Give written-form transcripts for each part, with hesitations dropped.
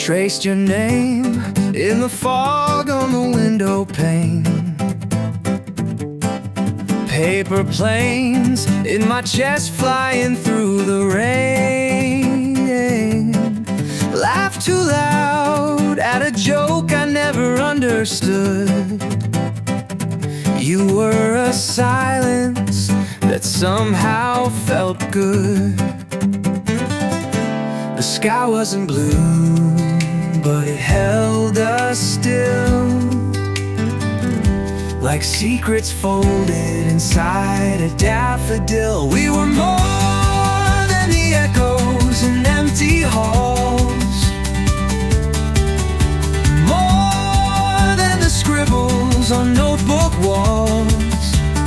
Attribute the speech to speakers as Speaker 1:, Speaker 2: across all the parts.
Speaker 1: traced your name in the fog on the window pane. Paper planes in my chest flying through the rain. Laughed too loud at a joke I never understood. You were a silence that somehow felt good. The sky wasn't blue, but it held us still, like secrets folded inside a daffodil. We were more than the echoes in empty halls, more than the scribbles on notebook walls.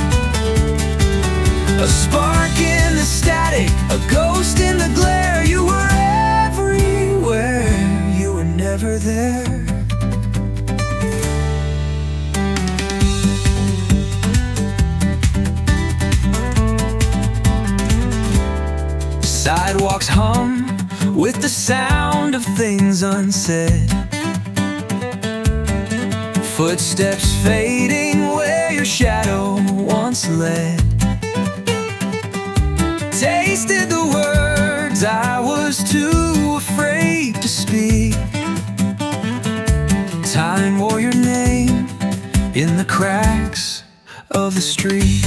Speaker 1: A spark in the static, a ghost in the glare. You were everywhere, you were never there. Sidewalks hum with the sound of things unsaid. Footsteps fading where your shadow once led. Tasted the words I was too afraid to speak. Time wore your name in the cracks of the street.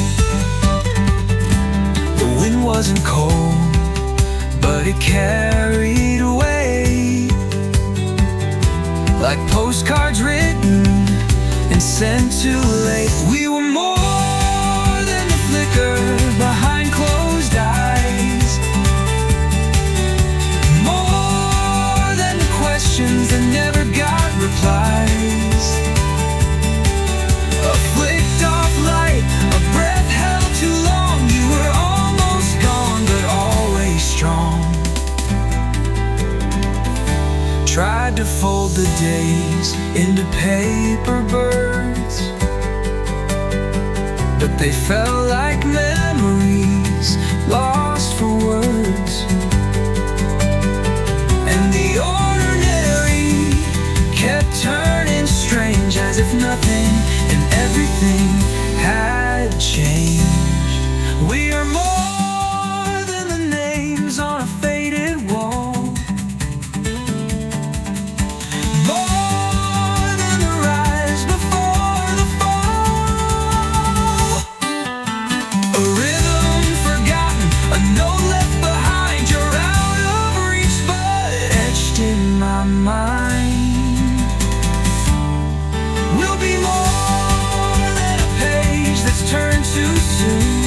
Speaker 1: The wind wasn't cold, but it carried away, like postcards written and sent too late. We were more than the flicker behind closed eyes, more than the questions that never got replies. A flicked off light, a breath held too long. You were almost gone, but always strong. Tried to fold the days into paper birds, but they fell like memories lost for words. And the ordinary kept turning strange, as if nothing and everything had changed. We are more than the names on a faded wall, more than the rise before the fall. A rhythm forgotten, a note left behind. You're out of reach, but etched in my mind. We'll be more than a page that's turned too soon.